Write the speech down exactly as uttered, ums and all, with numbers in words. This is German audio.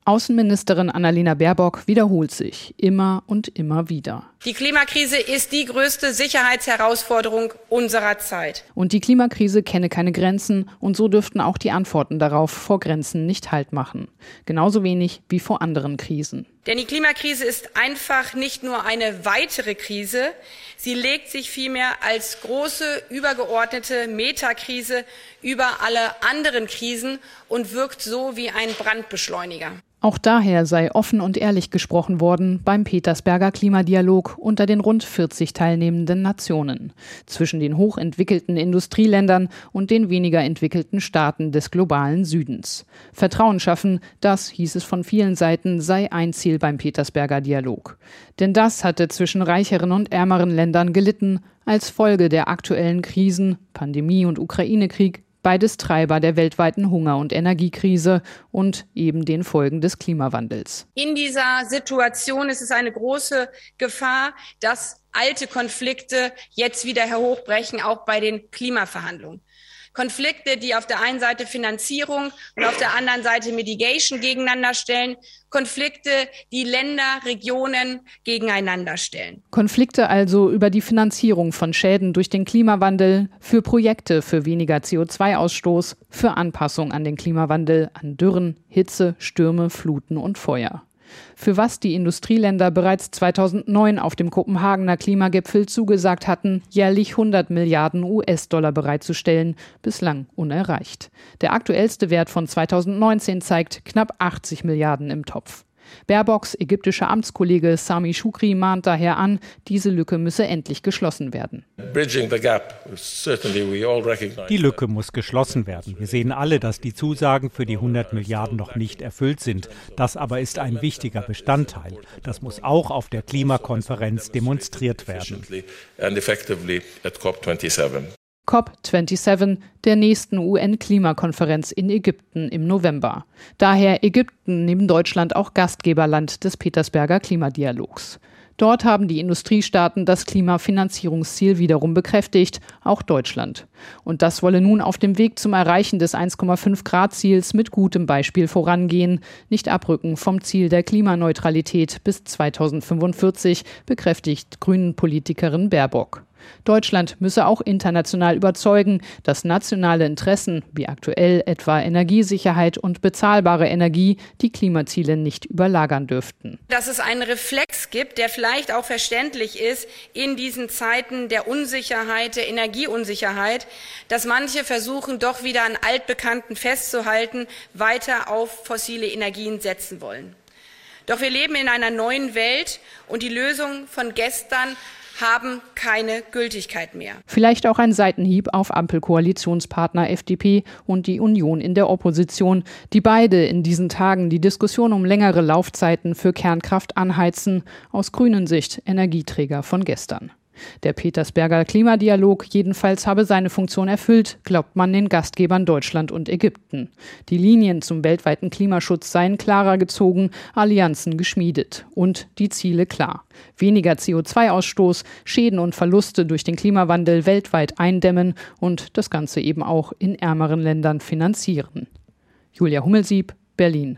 Außenministerin Annalena Baerbock wiederholt sich immer und immer wieder. Die Klimakrise ist die größte Sicherheitsherausforderung unserer Zeit. Und die Klimakrise kenne keine Grenzen und so dürften auch die Antworten darauf vor Grenzen nicht Halt machen. Genauso wenig wie vor anderen Krisen. Denn die Klimakrise ist einfach nicht nur eine weitere Krise, sie legt sich vielmehr als große, übergeordnete Metakrise über alle anderen Krisen und wirkt so wie ein Brandbeschleuniger. Auch daher sei offen und ehrlich gesprochen worden beim Petersberger Klimadialog unter den rund vierzig teilnehmenden Nationen, zwischen den hochentwickelten Industrieländern und den weniger entwickelten Staaten des globalen Südens. Vertrauen schaffen, das, hieß es von vielen Seiten, sei ein Ziel beim Petersberger Dialog. Denn das hatte zwischen reicheren und ärmeren Ländern gelitten, als Folge der aktuellen Krisen, Pandemie und Ukraine-Krieg, beides Treiber der weltweiten Hunger- und Energiekrise und eben den Folgen des Klimawandels. In dieser Situation ist es eine große Gefahr, dass alte Konflikte jetzt wieder hochbrechen, auch bei den Klimaverhandlungen. Konflikte, die auf der einen Seite Finanzierung und auf der anderen Seite Mitigation gegeneinander stellen. Konflikte, die Länder, Regionen gegeneinander stellen. Konflikte also über die Finanzierung von Schäden durch den Klimawandel, für Projekte für weniger C O zwei Ausstoß, für Anpassung an den Klimawandel, an Dürren, Hitze, Stürme, Fluten und Feuer. Für was die Industrieländer bereits zweitausendneun auf dem Kopenhagener Klimagipfel zugesagt hatten, jährlich hundert Milliarden U S-Dollar bereitzustellen, bislang unerreicht. Der aktuellste Wert von zweitausendneunzehn zeigt knapp achtzig Milliarden im Topf. Baerbocks ägyptischer Amtskollege Sami Shukri mahnt daher an, diese Lücke müsse endlich geschlossen werden. Die Lücke muss geschlossen werden. Wir sehen alle, dass die Zusagen für die hundert Milliarden noch nicht erfüllt sind. Das aber ist ein wichtiger Bestandteil. Das muss auch auf der Klimakonferenz demonstriert werden. COP siebenundzwanzig, der nächsten U N-Klimakonferenz in Ägypten im November. Daher Ägypten neben Deutschland auch Gastgeberland des Petersberger Klimadialogs. Dort haben die Industriestaaten das Klimafinanzierungsziel wiederum bekräftigt, auch Deutschland. Und das wolle nun auf dem Weg zum Erreichen des eins Komma fünf Grad Ziels mit gutem Beispiel vorangehen, nicht abrücken vom Ziel der Klimaneutralität bis zweitausendfünfundvierzig, bekräftigt Grünen-Politikerin Baerbock. Deutschland müsse auch international überzeugen, dass nationale Interessen, wie aktuell etwa Energiesicherheit und bezahlbare Energie, die Klimaziele nicht überlagern dürften. Dass es einen Reflex gibt, der vielleicht auch verständlich ist in diesen Zeiten der Unsicherheit, der Energieunsicherheit, dass manche versuchen, doch wieder an Altbekannten festzuhalten, weiter auf fossile Energien setzen wollen. Doch wir leben in einer neuen Welt und die Lösungen von gestern haben keine Gültigkeit mehr. Vielleicht auch ein Seitenhieb auf Ampelkoalitionspartner F D P und die Union in der Opposition, die beide in diesen Tagen die Diskussion um längere Laufzeiten für Kernkraft anheizen, aus grünen Sicht Energieträger von gestern. Der Petersberger Klimadialog jedenfalls habe seine Funktion erfüllt, glaubt man den Gastgebern Deutschland und Ägypten. Die Linien zum weltweiten Klimaschutz seien klarer gezogen, Allianzen geschmiedet und die Ziele klar. Weniger C O zwei Ausstoß, Schäden und Verluste durch den Klimawandel weltweit eindämmen und das Ganze eben auch in ärmeren Ländern finanzieren. Julia Hummelsieb, Berlin.